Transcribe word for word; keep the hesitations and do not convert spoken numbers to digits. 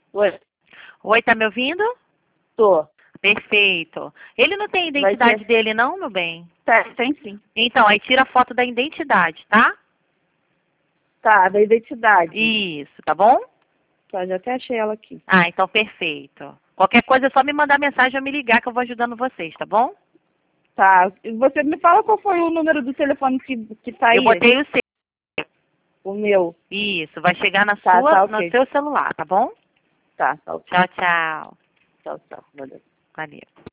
Oi, Oi, tá me ouvindo? tô. Perfeito. Ele não tem Vai identidade ter... dele não, meu bem? Tem, tem sim. Então, aí tira a foto da identidade, tá? Tá, da identidade. Isso, tá bom? Tá, já até achei ela aqui. Ah, então perfeito. Qualquer coisa é só me mandar mensagem ou me ligar que eu vou ajudando vocês, tá bom? Tá, e você me fala qual foi o número do telefone que, que tá Eu aí? botei o seu. O meu. Isso, vai chegar na Tá, sua, tá no ok. seu celular, tá bom? Tá, tá ok. Tchau, tchau. Tchau, tchau. Valeu. Valeu.